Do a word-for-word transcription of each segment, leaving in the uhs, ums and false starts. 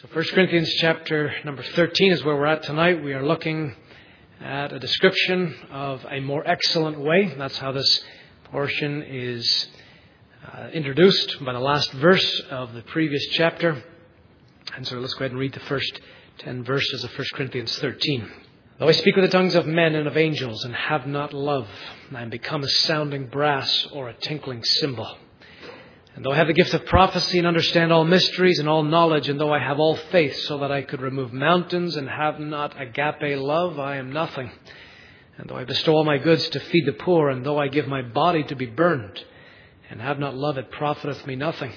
So First Corinthians chapter number thirteen is where we're at tonight. We are looking at a description of a more excellent way. That's how this portion is uh, introduced by the last verse of the previous chapter. And so let's go ahead and read the first ten verses of First Corinthians thirteen. Though I speak with the tongues of men and of angels and have not love, I am become a sounding brass or a tinkling cymbal. And though I have the gift of prophecy and understand all mysteries and all knowledge, and though I have all faith so that I could remove mountains and have not agape love, I am nothing. And though I bestow all my goods to feed the poor, and though I give my body to be burned, and have not love, it profiteth me nothing.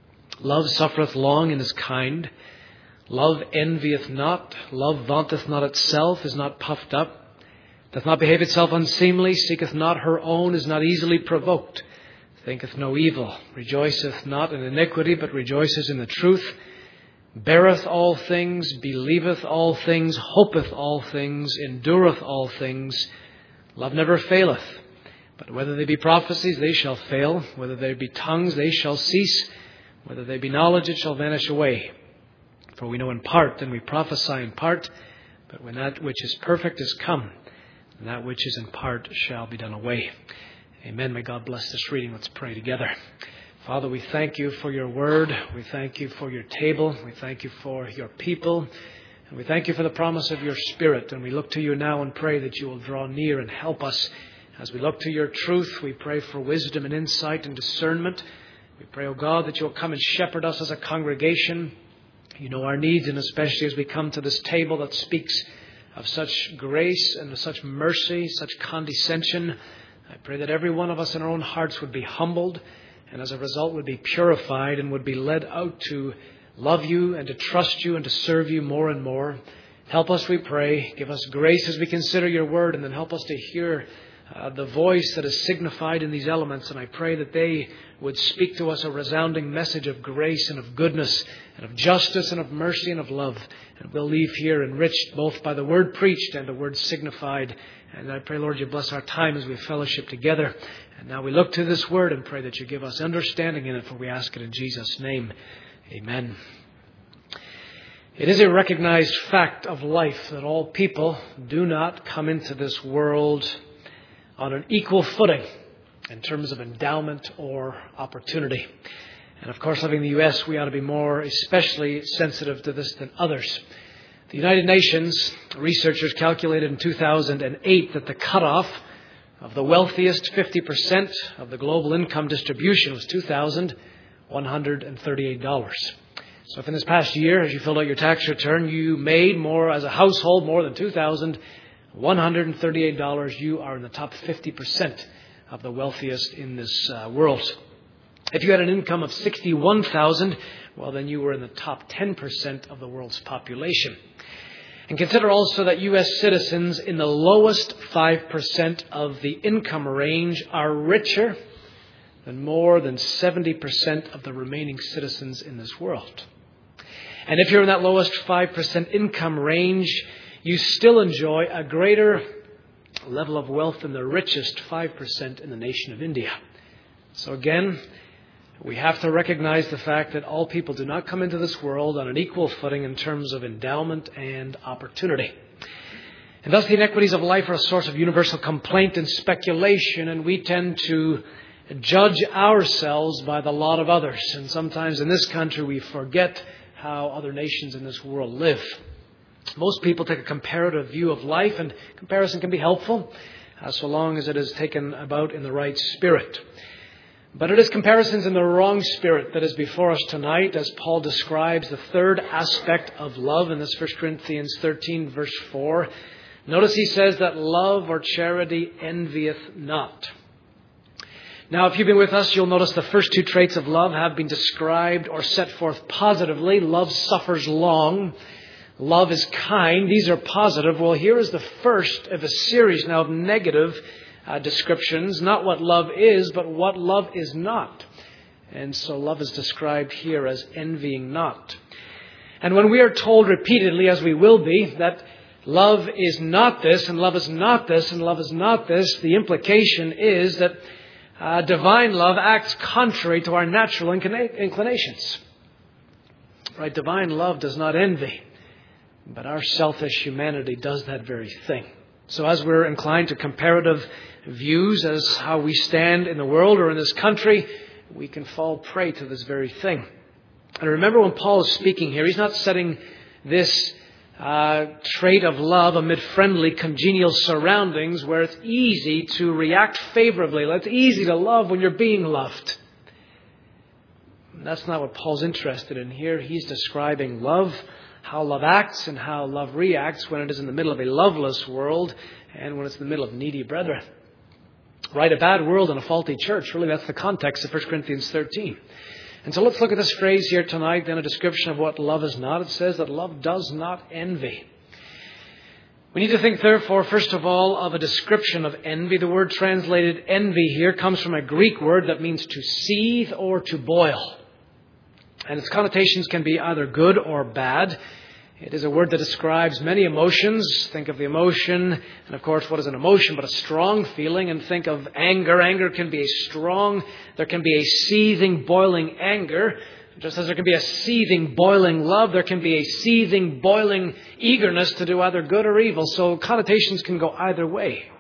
Love suffereth long and is kind. Love envieth not. Love vaunteth not itself, is not puffed up, doth not behave itself unseemly, seeketh not her own, is not easily provoked, thinketh no evil, rejoiceth not in iniquity, but rejoices in the truth, beareth all things, believeth all things, hopeth all things, endureth all things. Love never faileth. But whether they be prophecies, they shall fail. Whether they be tongues, they shall cease. Whether they be knowledge, it shall vanish away. For we know in part, and we prophesy in part. But when that which is perfect is come, and that which is in part shall be done away. Amen. May God bless this reading. Let's pray together. Father, we thank you for your word. We thank you for your table. We thank you for your people. And we thank you for the promise of your Spirit. And we look to you now and pray that you will draw near and help us. As we look to your truth, we pray for wisdom and insight and discernment. We pray, O God, that you will come and shepherd us as a congregation. You know our needs, and especially as we come to this table that speaks of such grace and of such mercy, such condescension. I pray that every one of us in our own hearts would be humbled, and as a result would be purified and would be led out to love you and to trust you and to serve you more and more. Help us, we pray. Give us grace as we consider your word, and then help us to hear uh, the voice that is signified in these elements. And I pray that they would speak to us a resounding message of grace and of goodness and of justice and of mercy and of love. And we'll leave here enriched both by the word preached and the word signified. And I pray, Lord, you bless our time as we fellowship together. And now we look to this word and pray that you give us understanding in it, for we ask it in Jesus' name. Amen. It is a recognized fact of life that all people do not come into this world on an equal footing in terms of endowment or opportunity. And of course, living in the U S, we ought to be more especially sensitive to this than others. The United Nations researchers calculated in two thousand eight that the cutoff of the wealthiest fifty percent of the global income distribution was two thousand one hundred thirty-eight dollars. So if in this past year, as you filled out your tax return, you made more as a household, more than two thousand one hundred thirty-eight dollars, you are in the top fifty percent of the wealthiest in this uh, world. If you had an income of sixty-one thousand dollars, well, then you were in the top ten percent of the world's population. And consider also that U S citizens in the lowest five percent of the income range are richer than more than seventy percent of the remaining citizens in this world. And if you're in that lowest five percent income range, you still enjoy a greater level of wealth than the richest five percent in the nation of India. So again, we have to recognize the fact that all people do not come into this world on an equal footing in terms of endowment and opportunity. And thus the inequities of life are a source of universal complaint and speculation, and we tend to judge ourselves by the lot of others. And sometimes in this country we forget how other nations in this world live. Most people take a comparative view of life, and comparison can be helpful uh, so long as it is taken about in the right spirit. But it is comparisons in the wrong spirit that is before us tonight, as Paul describes the third aspect of love in this First Corinthians thirteen verse four. Notice he says that love or charity envieth not. Now, if you've been with us, you'll notice the first two traits of love have been described or set forth positively. Love suffers long. Love is kind. These are positive. Well, here is the first of a series now of negative Uh, descriptions, not what love is, but what love is not. And so love is described here as envying not. And when we are told repeatedly, as we will be, that love is not this, and love is not this, and love is not this, the implication is that uh, divine love acts contrary to our natural inclinations. Right? Divine love does not envy, but our selfish humanity does that very thing. So as we're inclined to comparative views as how we stand in the world or in this country, we can fall prey to this very thing. And remember, when Paul is speaking here, he's not setting this uh, trait of love amid friendly, congenial surroundings where it's easy to react favorably. It's easy to love when you're being loved. That's not what Paul's interested in here. He's describing love, how love acts and how love reacts when it is in the middle of a loveless world and when it's in the middle of needy brethren. Right, a bad world and a faulty church. Really, that's the context of First Corinthians thirteen. And so let's look at this phrase here tonight, then a description of what love is not. It says that love does not envy. We need to think, therefore, first of all, of a description of envy. The word translated envy here comes from a Greek word that means to seethe or to boil. And its connotations can be either good or bad. It is a word that describes many emotions. Think of the emotion, and of course, what is an emotion but a strong feeling? And think of anger. Anger can be a strong, there can be a seething, boiling anger. Just as there can be a seething, boiling love, there can be a seething, boiling eagerness to do either good or evil. So connotations can go either way.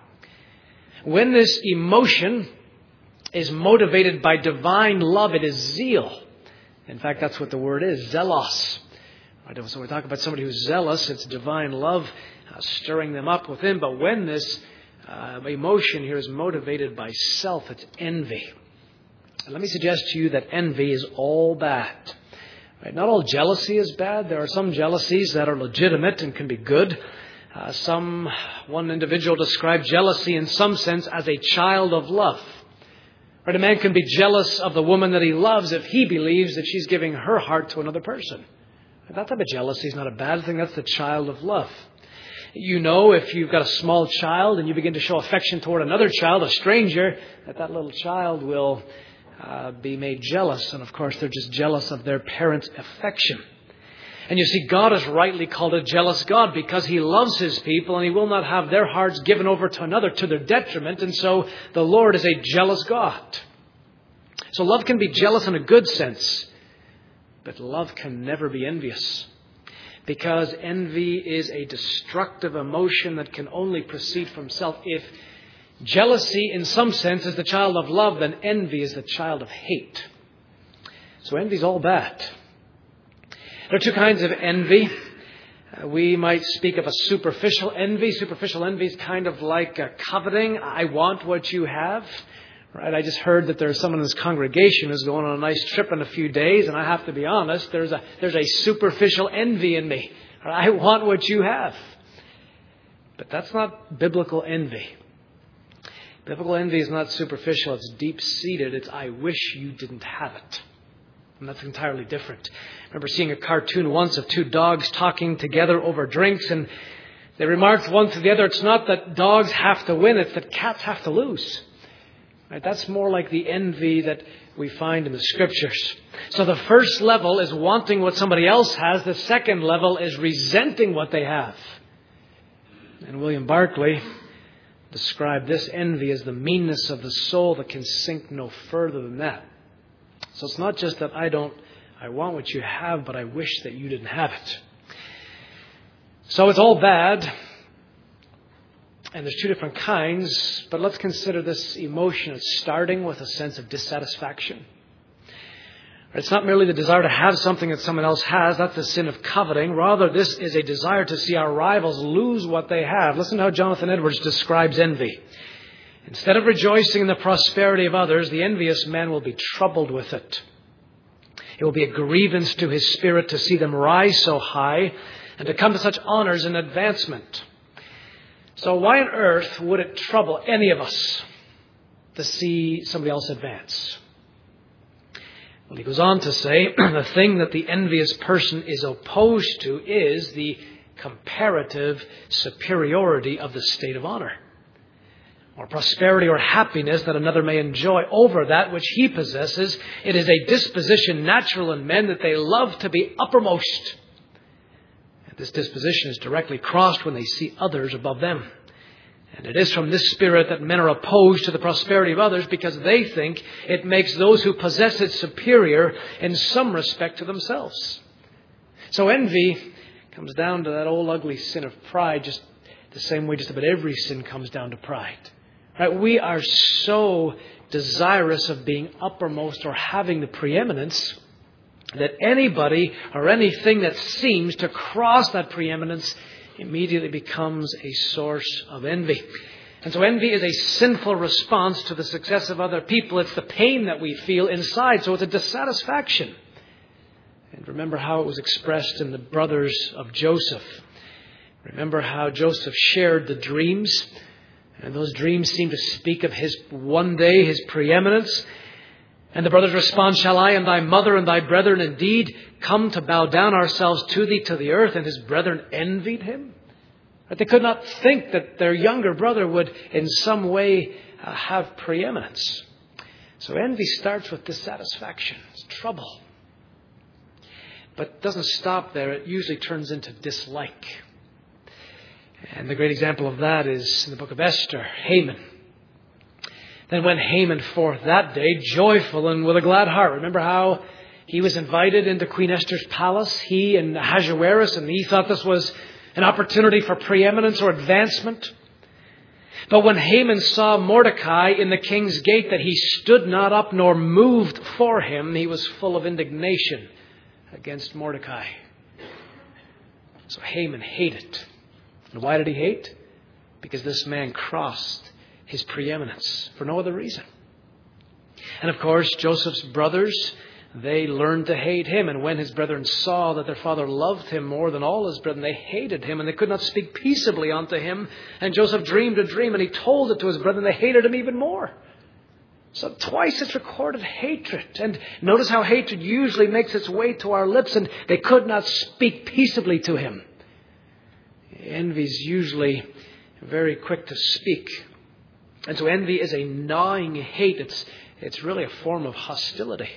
When this emotion is motivated by divine love, it is zeal. In fact, that's what the word is, zelos. Right, so we talk about somebody who's zealous. It's divine love uh, stirring them up within. But when this uh, emotion here is motivated by self, it's envy. And let me suggest to you that envy is all bad. Right? Not all jealousy is bad. There are some jealousies that are legitimate and can be good. Uh, some one individual described jealousy in some sense as a child of love. Right? A man can be jealous of the woman that he loves if he believes that she's giving her heart to another person. That type of jealousy is not a bad thing. That's the child of love. You know, if you've got a small child and you begin to show affection toward another child, a stranger, that that little child will uh, be made jealous. And of course, they're just jealous of their parents' affection. And you see, God is rightly called a jealous God because He loves His people and He will not have their hearts given over to another to their detriment. And so the Lord is a jealous God. So love can be jealous in a good sense. But love can never be envious, because envy is a destructive emotion that can only proceed from self. If jealousy in some sense is the child of love, then envy is the child of hate. So envy is all bad. There are two kinds of envy. Uh, we might speak of a superficial envy. Superficial envy is kind of like a coveting. I want what you have. Right, I just heard that there's someone in this congregation who's going on a nice trip in a few days, and I have to be honest, there's a there's a superficial envy in me. I want what you have. But that's not biblical envy. Biblical envy is not superficial, it's deep-seated. It's I wish you didn't have it. And that's entirely different. I remember seeing a cartoon once of two dogs talking together over drinks, and they remarked one to the other, it's not that dogs have to win, it's that cats have to lose. Right, that's more like the envy that we find in the Scriptures. So the first level is wanting what somebody else has. The second level is resenting what they have. And William Barclay described this envy as the meanness of the soul that can sink no further than that. So it's not just that I don't, I want what you have, but I wish that you didn't have it. So it's all bad. And there's two different kinds, but let's consider this emotion as starting with a sense of dissatisfaction. It's not merely the desire to have something that someone else has. That's the sin of coveting. Rather, this is a desire to see our rivals lose what they have. Listen to how Jonathan Edwards describes envy. Instead of rejoicing in the prosperity of others, the envious man will be troubled with it. It will be a grievance to his spirit to see them rise so high and to come to such honors and advancement. So why on earth would it trouble any of us to see somebody else advance? Well, he goes on to say, the thing that the envious person is opposed to is the comparative superiority of the state of honor, or prosperity or happiness that another may enjoy over that which he possesses. It is a disposition natural in men that they love to be uppermost. This disposition is directly crossed when they see others above them. And it is from this spirit that men are opposed to the prosperity of others because they think it makes those who possess it superior in some respect to themselves. So envy comes down to that old ugly sin of pride, just the same way just about every sin comes down to pride. Right? We are so desirous of being uppermost or having the preeminence that anybody or anything that seems to cross that preeminence immediately becomes a source of envy. And so envy is a sinful response to the success of other people. It's the pain that we feel inside. So it's a dissatisfaction. And remember how it was expressed in the brothers of Joseph. Remember how Joseph shared the dreams. And those dreams seem to speak of his one day, his preeminence. And the brothers respond, "Shall I and thy mother and thy brethren indeed come to bow down ourselves to thee to the earth?" And his brethren envied him. But they could not think that their younger brother would in some way uh, have preeminence. So envy starts with dissatisfaction. It's trouble. But it doesn't stop there. It usually turns into dislike. And the great example of that is in the book of Esther, Haman. Then went Haman forth that day, joyful and with a glad heart. Remember how he was invited into Queen Esther's palace, he and Ahasuerus, and he thought this was an opportunity for preeminence or advancement. But when Haman saw Mordecai in the king's gate, that he stood not up nor moved for him, he was full of indignation against Mordecai. So Haman hated. And why did he hate? Because this man crossed his preeminence for no other reason. And of course, Joseph's brothers, they learned to hate him. And when his brethren saw that their father loved him more than all his brethren, they hated him and they could not speak peaceably unto him. And Joseph dreamed a dream and he told it to his brethren. They hated him even more. So twice it's recorded hatred. And notice how hatred usually makes its way to our lips, and they could not speak peaceably to him. Envy is usually very quick to speak. And so envy is a gnawing hate. It's, it's really a form of hostility.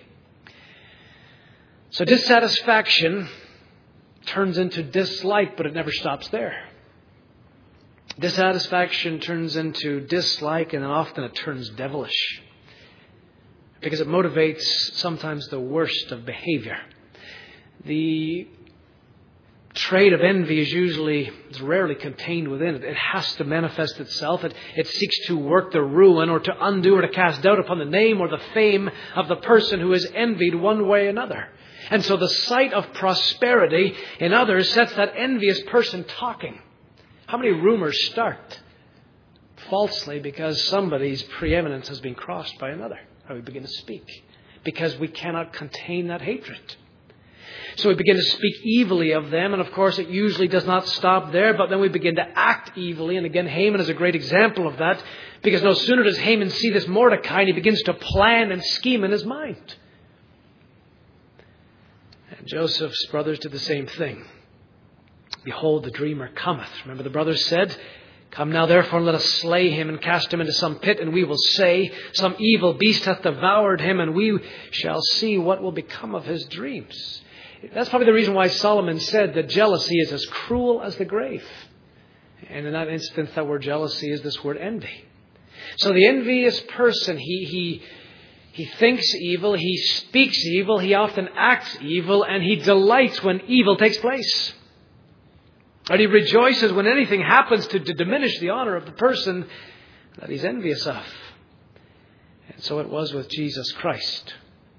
So dissatisfaction turns into dislike, but it never stops there. Dissatisfaction turns into dislike, and often it turns devilish. Because it motivates sometimes the worst of behavior. The trait of envy is usually, is rarely contained within it. It has to manifest itself. It, it seeks to work the ruin or to undo or to cast doubt upon the name or the fame of the person who is envied one way or another. And so the sight of prosperity in others sets that envious person talking. How many rumors start falsely because somebody's preeminence has been crossed by another? How we begin to speak. Because we cannot contain that hatred. So we begin to speak evilly of them, and of course it usually does not stop there, but then we begin to act evilly. And again, Haman is a great example of that, because no sooner does Haman see this Mordecai, and he begins to plan and scheme in his mind. And Joseph's brothers did the same thing. Behold, the dreamer cometh. Remember the brothers said, "Come now therefore, and let us slay him and cast him into some pit, and we will say, some evil beast hath devoured him, and we shall see what will become of his dreams." That's probably the reason why Solomon said that jealousy is as cruel as the grave. And in that instance, that word jealousy is this word envy. So the envious person, he he he thinks evil, he speaks evil, he often acts evil, and he delights when evil takes place. And he rejoices when anything happens to, to diminish the honor of the person that he's envious of. And so it was with Jesus Christ.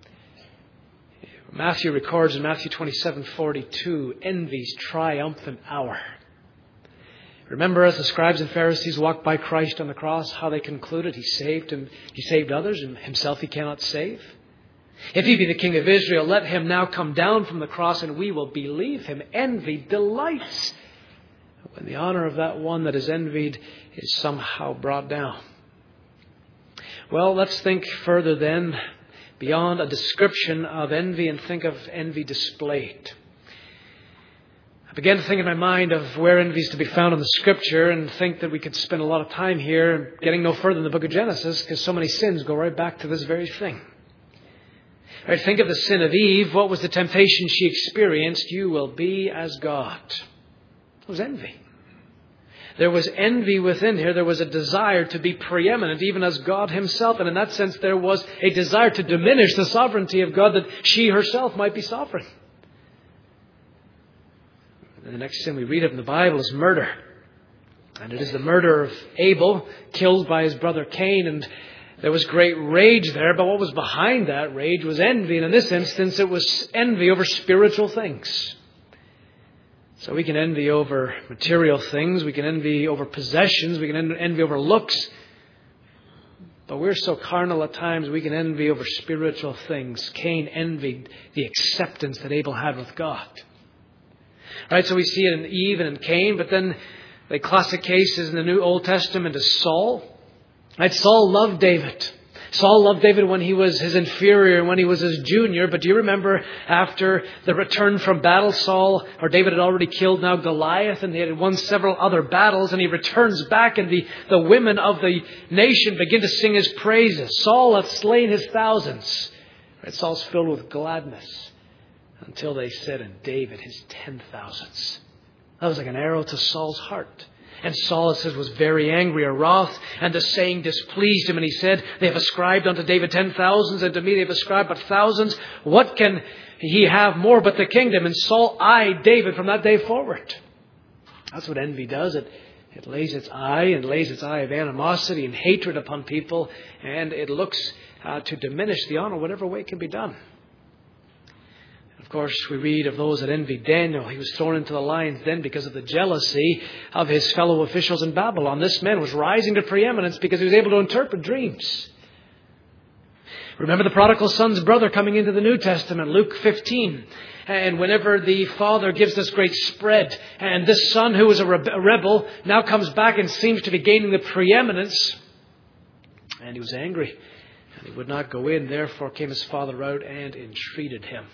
Matthew records in Matthew twenty-seven forty-two, envy's triumphant hour. Remember, as the scribes and Pharisees walked by Christ on the cross, how they concluded he saved him, he saved others, and himself he cannot save. If he be the King of Israel, let him now come down from the cross, and we will believe him. Envy delights when the honor of that one that is envied is somehow brought down. Well, let's think further then, beyond a description of envy, and think of envy displayed. I began to think in my mind of where envy is to be found in the Scripture, and think that we could spend a lot of time here getting no further in the book of Genesis, because so many sins go right back to this very thing. Right, think of the sin of Eve. What was the temptation she experienced? You will be as God. It was envy. There was envy within her. There was a desire to be preeminent, even as God himself. And in that sense, there was a desire to diminish the sovereignty of God, that she herself might be sovereign. And the next sin we read of in the Bible is murder. And it is the murder of Abel, killed by his brother Cain. And there was great rage there, but what was behind that rage was envy. And in this instance, it was envy over spiritual things. So we can envy over material things. We can envy over possessions. We can envy over looks. But we're so carnal at times, we can envy over spiritual things. Cain envied the acceptance that Abel had with God. Right, so we see it in Eve and in Cain, but then the classic cases in the New Old Testament is Saul. Right, Saul loved David. Saul loved David when he was his inferior and when he was his junior. But do you remember after the return from battle, Saul, or David had already killed now Goliath, and he had won several other battles, and he returns back and the, the women of the nation begin to sing his praises. Saul hath slain his thousands. Right, Saul's filled with gladness until they said, and David his ten thousands. That was like an arrow to Saul's heart. And Saul, it says, was very angry or wroth, and the saying displeased him. And he said, they have ascribed unto David ten thousands, and to me they have ascribed but thousands. What can he have more but the kingdom? And Saul eyed David from that day forward. That's what envy does. It, it lays its eye and lays its eye of animosity and hatred upon people, and it looks uh, to diminish the honor whatever way it can be done. Of course, we read of those that envied Daniel. He was thrown into the lion's den because of the jealousy of his fellow officials in Babylon. This man was rising to preeminence because he was able to interpret dreams. Remember the prodigal son's brother coming into the New Testament, Luke fifteen. And whenever the father gives this great spread, and this son who was a rebel now comes back and seems to be gaining the preeminence. And he was angry, and he would not go in. Therefore came his father out and entreated him.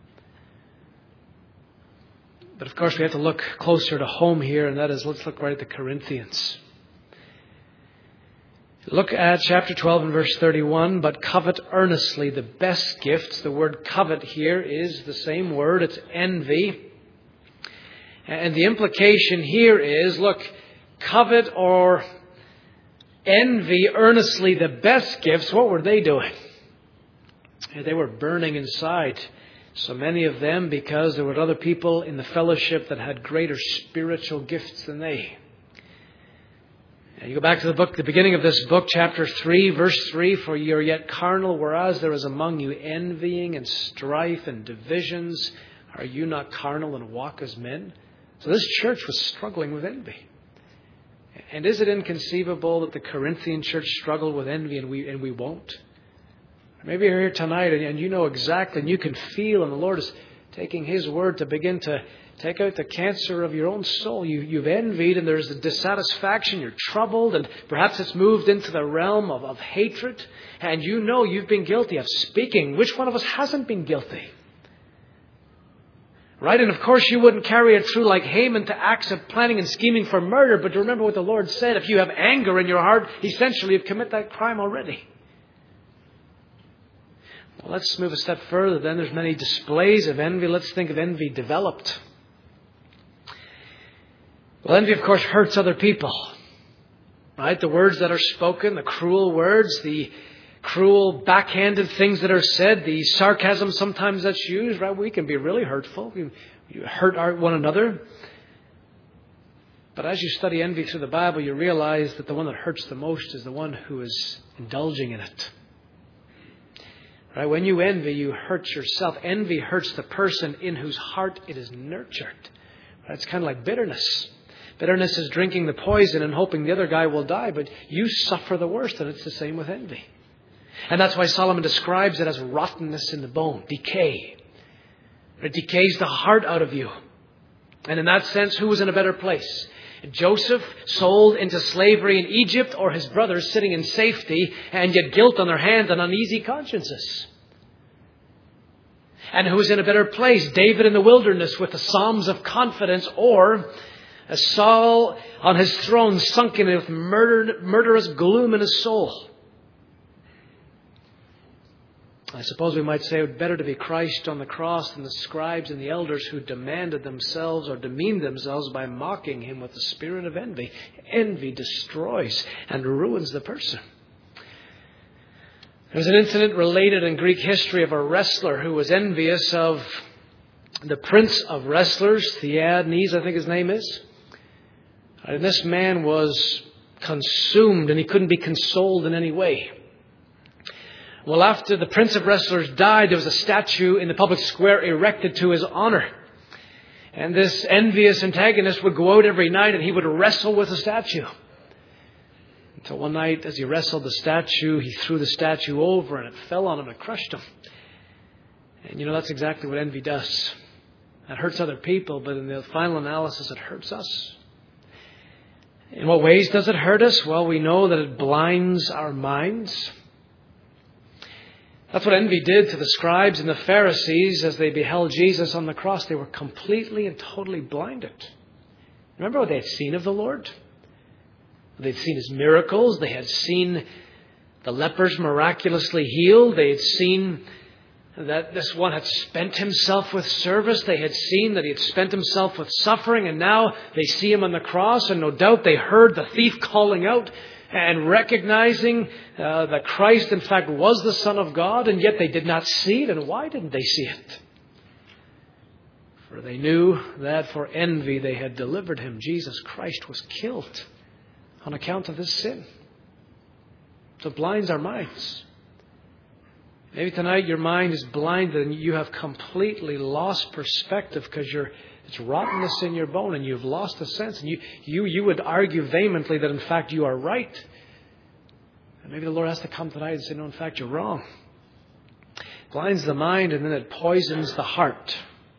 But of course we have to look closer to home here, and that is, let's look right at the Corinthians. Look at chapter twelve and verse thirty-one. But covet earnestly the best gifts. The word covet here is the same word. It's envy. And the implication here is, look, covet or envy earnestly the best gifts. What were they doing? They were burning inside. So many of them, because there were other people in the fellowship that had greater spiritual gifts than they. And you go back to the book, the beginning of this book, chapter three, verse three, for ye are yet carnal, whereas there is among you envying and strife and divisions. Are you not carnal and walk as men? So this church was struggling with envy. And is it inconceivable that the Corinthian church struggled with envy and we and we won't? Maybe you're here tonight and you know exactly, and you can feel, and the Lord is taking His word to begin to take out the cancer of your own soul. You, you've envied, and there's a dissatisfaction. You're troubled, and perhaps it's moved into the realm of, of hatred. And you know you've been guilty of speaking. Which one of us hasn't been guilty? Right? And of course you wouldn't carry it through like Haman to acts of planning and scheming for murder. But remember what the Lord said. If you have anger in your heart, essentially you've committed that crime already. Well, let's move a step further then. There's many displays of envy. Let's think of envy developed. Well, envy, of course, hurts other people. Right? The words that are spoken, the cruel words, the cruel backhanded things that are said, the sarcasm sometimes that's used, right? We can be really hurtful. We, we hurt our, one another. But as you study envy through the Bible, you realize that the one that hurts the most is the one who is indulging in it. Right? When you envy, you hurt yourself. Envy hurts the person in whose heart it is nurtured. Right? It's kind of like bitterness. Bitterness is drinking the poison and hoping the other guy will die, but you suffer the worst, and it's the same with envy. And that's why Solomon describes it as rottenness in the bone, decay. It decays the heart out of you. And in that sense, who was in a better place? Joseph, sold into slavery in Egypt, or his brothers sitting in safety and yet guilt on their hands and uneasy consciences? And who was in a better place? David in the wilderness with the Psalms of confidence, or as Saul on his throne, sunken with murdered, murderous gloom in his soul? I suppose we might say it would better to be Christ on the cross than the scribes and the elders who demanded themselves or demeaned themselves by mocking Him with the spirit of envy. Envy destroys and ruins the person. There's an incident related in Greek history of a wrestler who was envious of the prince of wrestlers, Theanes, I think his name is. And this man was consumed and he couldn't be consoled in any way. Well, after the prince of wrestlers died, there was a statue in the public square erected to his honor. And this envious antagonist would go out every night and he would wrestle with the statue. Until one night, as he wrestled the statue, he threw the statue over and it fell on him and crushed him. And you know, that's exactly what envy does. It hurts other people, but in the final analysis, it hurts us. In what ways does it hurt us? Well, we know that it blinds our minds. That's what envy did to the scribes and the Pharisees as they beheld Jesus on the cross. They were completely and totally blinded. Remember what they had seen of the Lord? They'd seen His miracles. They had seen the lepers miraculously healed. They had seen that this one had spent himself with service. They had seen that he had spent himself with suffering. And now they see Him on the cross. And no doubt they heard the thief calling out and recognizing uh, that Christ, in fact, was the Son of God. And yet they did not see it. And why didn't they see it? For they knew that for envy they had delivered Him. Jesus Christ was killed on account of this sin. So it blinds our minds. Maybe tonight your mind is blinded and you have completely lost perspective because you're it's rottenness in your bone and you've lost the sense. And you, you, you would argue vehemently that in fact you are right. And maybe the Lord has to come tonight and say, no, in fact you're wrong. It blinds the mind and then it poisons the heart.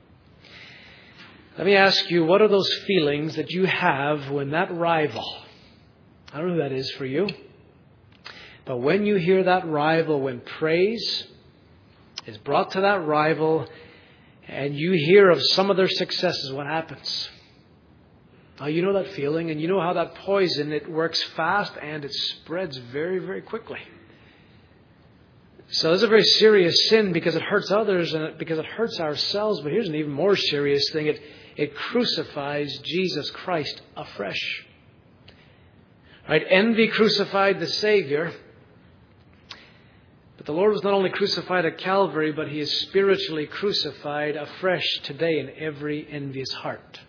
Let me ask you, what are those feelings that you have when that rival, I don't know who that is for you, but when you hear that rival, when praise is brought to that rival and you hear of some of their successes, what happens? Now, you know that feeling and you know how that poison, it works fast and it spreads very, very quickly. So this is a very serious sin because it hurts others and because it hurts ourselves. But here's an even more serious thing. It, it crucifies Jesus Christ afresh. Right? Envy crucified the Savior. But the Lord was not only crucified at Calvary, but He is spiritually crucified afresh today in every envious heart.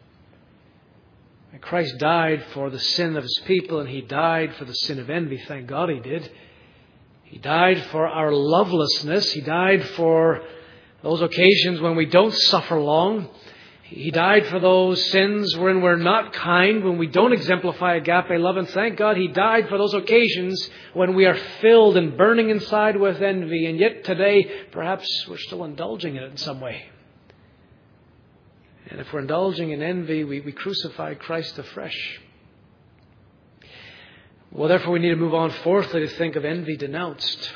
And Christ died for the sin of His people, and He died for the sin of envy. Thank God He did. He died for our lovelessness. He died for those occasions when we don't suffer long. He died for those sins when we're not kind, when we don't exemplify agape love. And thank God He died for those occasions when we are filled and burning inside with envy. And yet today, perhaps we're still indulging in it in some way. And if we're indulging in envy, we, we crucify Christ afresh. Well, therefore, we need to move on fourthly to think of envy denounced.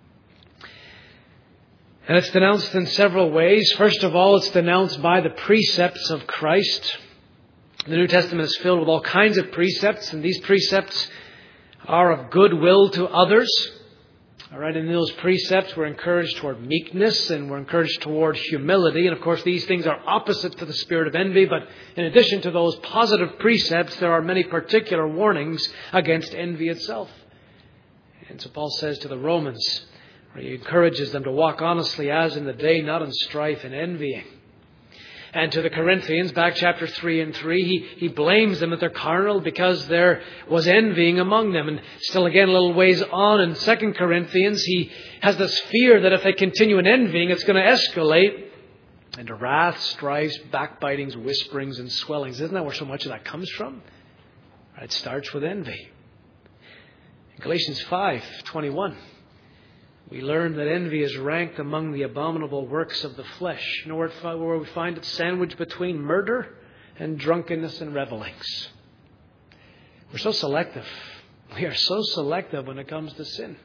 And it's denounced in several ways. First of all, it's denounced by the precepts of Christ. The New Testament is filled with all kinds of precepts, and these precepts are of goodwill to others. All right, in those precepts, we're encouraged toward meekness and we're encouraged toward humility. And of course, these things are opposite to the spirit of envy. But in addition to those positive precepts, there are many particular warnings against envy itself. And so Paul says to the Romans, he encourages them to walk honestly as in the day, not in strife and envying. And to the Corinthians, back chapter three and three, he, he blames them that they're carnal because there was envying among them. And still again, a little ways on in Second Corinthians, he has this fear that if they continue in envying, it's going to escalate into wrath, strifes, backbitings, whisperings, and swellings. Isn't that where so much of that comes from? It starts with envy. In Galatians five twenty-one. We learn that envy is ranked among the abominable works of the flesh. You know where we find it sandwiched between murder and drunkenness and revelings. We're so selective. We are so selective when it comes to sin.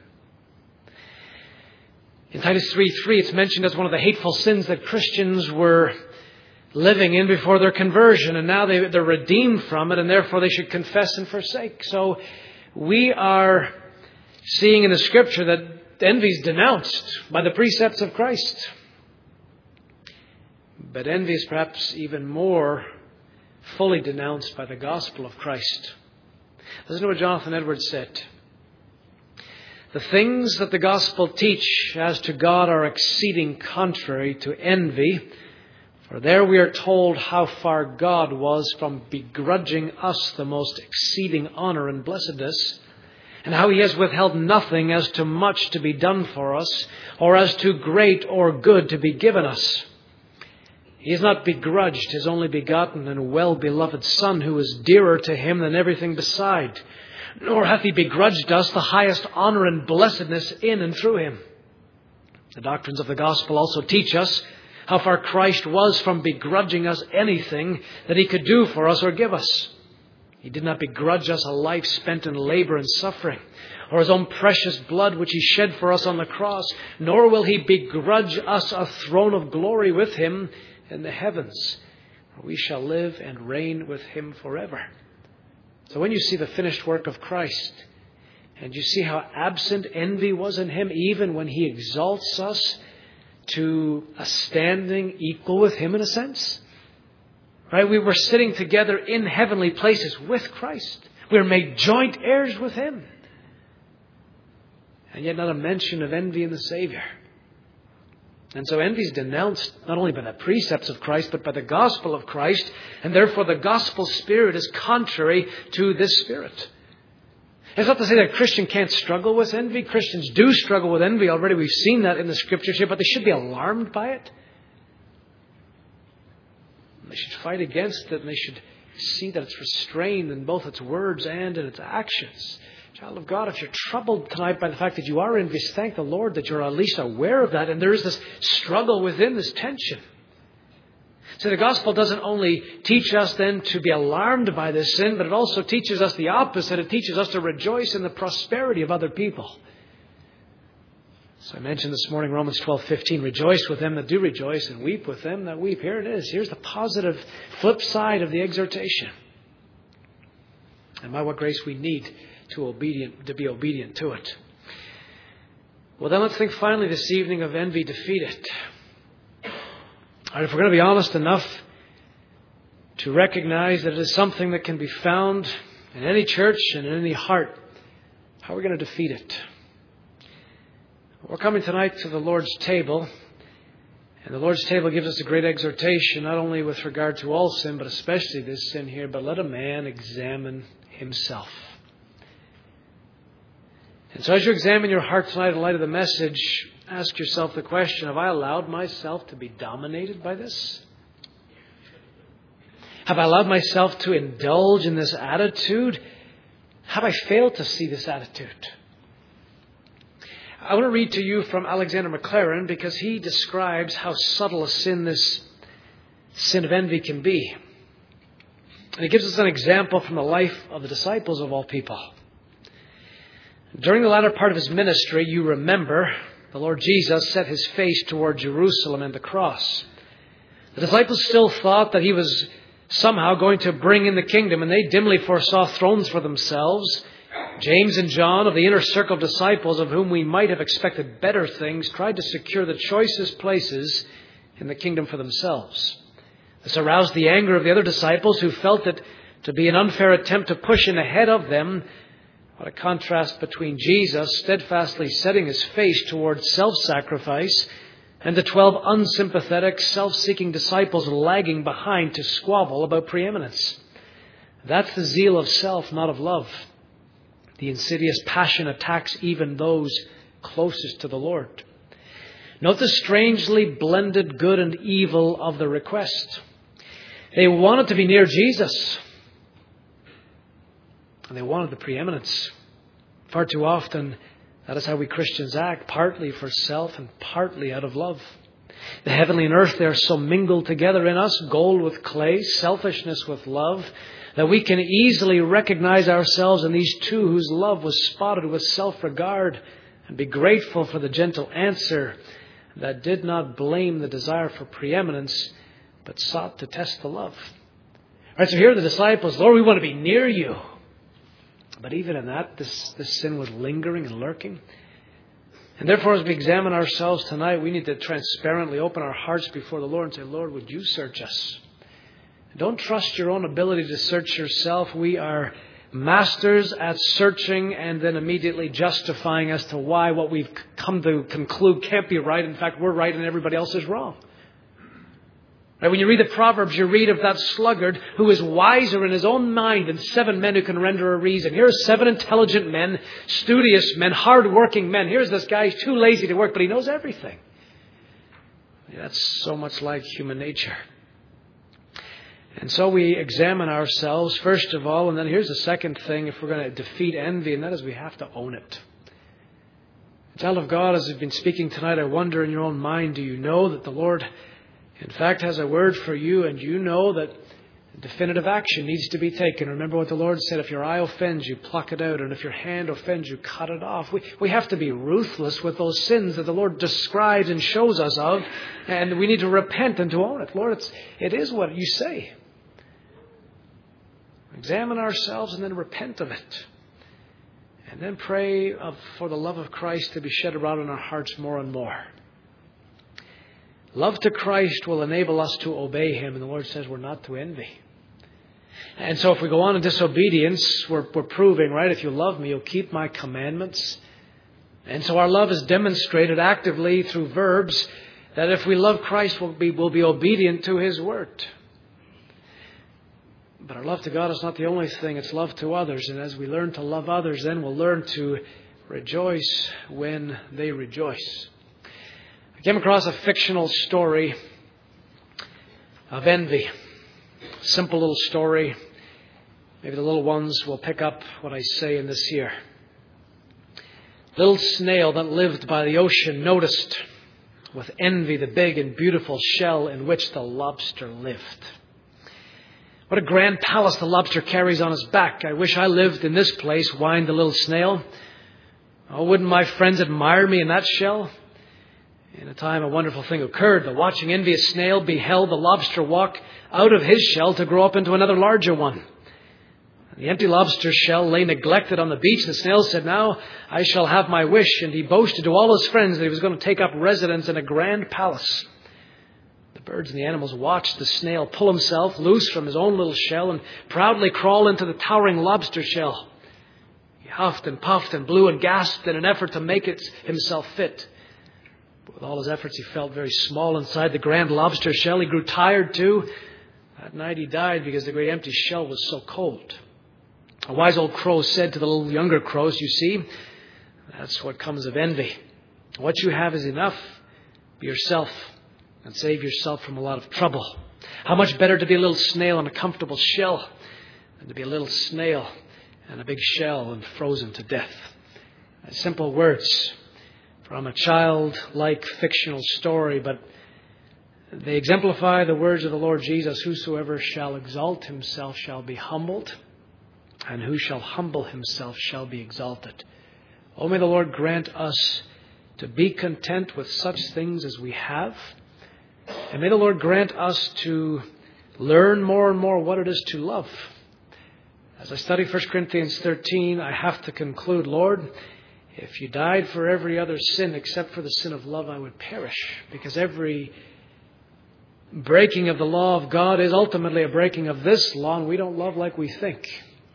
In Titus three three, it's mentioned as one of the hateful sins that Christians were living in before their conversion. And now they, they're redeemed from it, and therefore they should confess and forsake. So we are seeing in the Scripture that envy is denounced by the precepts of Christ. But envy is perhaps even more fully denounced by the gospel of Christ. Listen to what Jonathan Edwards said. The things that the gospel teach as to God are exceeding contrary to envy, For there we are told how far God was from begrudging us the most exceeding honor and blessedness, and how he has withheld nothing as to much to be done for us, or as too great or good to be given us. He has not begrudged his only begotten and well-beloved Son, who is dearer to him than everything beside, nor hath he begrudged us the highest honor and blessedness in and through him. The doctrines of the gospel also teach us how far Christ was from begrudging us anything that he could do for us or give us. He did not begrudge us a life spent in labor and suffering, or his own precious blood which he shed for us on the cross, nor will he begrudge us a throne of glory with him in the heavens, where we shall live and reign with him forever. So when you see the finished work of Christ, and you see how absent envy was in him, even when he exalts us to a standing equal with him in a sense. Right? We were sitting together in heavenly places with Christ. We were made joint heirs with him. And yet not a mention of envy in the Savior. And so envy is denounced not only by the precepts of Christ, but by the gospel of Christ. And therefore the gospel spirit is contrary to this spirit. It's not to say that a Christian can't struggle with envy. Christians do struggle with envy already. We've seen that in the scriptures here, but they should be alarmed by it. They should fight against it, and they should see that it's restrained in both its words and in its actions. Child of God, if you're troubled tonight by the fact that you are envious, thank the Lord that you're at least aware of that, and there is this struggle within, this tension. So the gospel doesn't only teach us then to be alarmed by this sin, but it also teaches us the opposite. It teaches us to rejoice in the prosperity of other people. So I mentioned this morning Romans twelve fifteen, rejoice with them that do rejoice and weep with them that weep. Here it is. Here's the positive flip side of the exhortation. And by what grace we need to obedient to be obedient to it. Well, then let's think finally this evening of envy defeated. And if we're going to be honest enough to recognize that it is something that can be found in any church and in any heart, how are we going to defeat it? We're coming tonight to the Lord's table, and the Lord's table gives us a great exhortation, not only with regard to all sin, but especially this sin here, but let a man examine himself. And so as you examine your heart tonight in light of the message, ask yourself the question, have I allowed myself to be dominated by this? Have I allowed myself to indulge in this attitude? Have I failed to see this attitude? I want to read to you from Alexander Maclaren because he describes how subtle a sin this sin of envy can be. And he gives us an example from the life of the disciples of all people. During the latter part of his ministry, you remember, the Lord Jesus set his face toward Jerusalem and the cross. The disciples still thought that he was somehow going to bring in the kingdom, and they dimly foresaw thrones for themselves. James and John, of the inner circle of disciples, of whom we might have expected better things, tried to secure the choicest places in the kingdom for themselves. This aroused the anger of the other disciples, who felt it to be an unfair attempt to push in ahead of them. What a contrast between Jesus steadfastly setting his face towards self-sacrifice and the twelve unsympathetic, self-seeking disciples lagging behind to squabble about preeminence. That's the zeal of self, not of love. The insidious passion attacks even those closest to the Lord. Note the strangely blended good and evil of the request. They wanted to be near Jesus. And they wanted the preeminence. Far too often, that is how we Christians act, partly for self and partly out of love. The heavenly and earth, they are so mingled together in us, gold with clay, selfishness with love, that we can easily recognize ourselves in these two whose love was spotted with self-regard, and be grateful for the gentle answer that did not blame the desire for preeminence, but sought to test the love. All right, so here are the disciples. Lord, we want to be near you. But even in that, this, this sin was lingering and lurking. And therefore, as we examine ourselves tonight, we need to transparently open our hearts before the Lord and say, Lord, would you search us? Don't trust your own ability to search yourself. We are masters at searching and then immediately justifying as to why what we've come to conclude can't be right. In fact, we're right and everybody else is wrong. Right? When you read the Proverbs, you read of that sluggard who is wiser in his own mind than seven men who can render a reason. Here are seven intelligent men, studious men, hard-working men. Here's this guy, he's too lazy to work, but he knows everything. That's so much like human nature. And so we examine ourselves, first of all, and then here's the second thing, if we're going to defeat envy, and that is we have to own it. Child of God, as I've been speaking tonight, I wonder in your own mind, do you know that the Lord, in fact, has a word for you, and you know that definitive action needs to be taken? Remember what the Lord said, if your eye offends you, pluck it out, and if your hand offends you, cut it off. We, we have to be ruthless with those sins that the Lord describes and shows us of, and we need to repent and to own it. Lord, it's, it is what you say. Examine ourselves and then repent of it. And then pray of, for the love of Christ to be shed around in our hearts more and more. Love to Christ will enable us to obey Him. And the Lord says we're not to envy. And so if we go on in disobedience, we're, we're proving, right, if you love me, you'll keep my commandments. And so our love is demonstrated actively through verbs that if we love Christ, we'll be, we'll be obedient to His word. But our love to God is not the only thing. It's love to others. And as we learn to love others, then we'll learn to rejoice when they rejoice. I came across a fictional story of envy. Simple little story. Maybe the little ones will pick up what I say in this here. Little snail that lived by the ocean noticed with envy the big and beautiful shell in which the lobster lived. What a grand palace the lobster carries on his back. I wish I lived in this place, whined the little snail. Oh, wouldn't my friends admire me in that shell? In a time, a wonderful thing occurred. The watching, envious snail beheld the lobster walk out of his shell to grow up into another larger one. The empty lobster shell lay neglected on the beach. The snail said, now I shall have my wish. And he boasted to all his friends that he was going to take up residence in a grand palace. The birds and the animals watched the snail pull himself loose from his own little shell and proudly crawl into the towering lobster shell. He huffed and puffed and blew and gasped in an effort to make it himself fit. But with all his efforts, he felt very small inside the grand lobster shell. He grew tired too. That night he died because the great empty shell was so cold. A wise old crow said to the little younger crows, you see, that's what comes of envy. What you have is enough. Be yourself and save yourself from a lot of trouble. How much better to be a little snail in a comfortable shell than to be a little snail in a big shell and frozen to death. Simple words from a childlike fictional story, but they exemplify the words of the Lord Jesus, whosoever shall exalt himself shall be humbled, and who shall humble himself shall be exalted. Oh, may the Lord grant us to be content with such things as we have. And may the Lord grant us to learn more and more what it is to love. As I study First Corinthians thirteen, I have to conclude, Lord, if you died for every other sin except for the sin of love, I would perish. Because every breaking of the law of God is ultimately a breaking of this law, and we don't love like we think.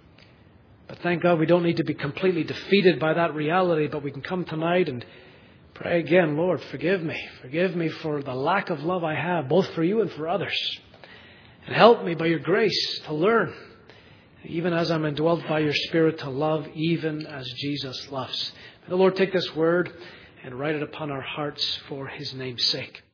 But thank God we don't need to be completely defeated by that reality, but we can come tonight and pray again, Lord, forgive me. Forgive me for the lack of love I have, both for you and for others. And help me by your grace to learn, even as I'm indwelt by your Spirit, to love even as Jesus loves. May the Lord take this word and write it upon our hearts for His name's sake.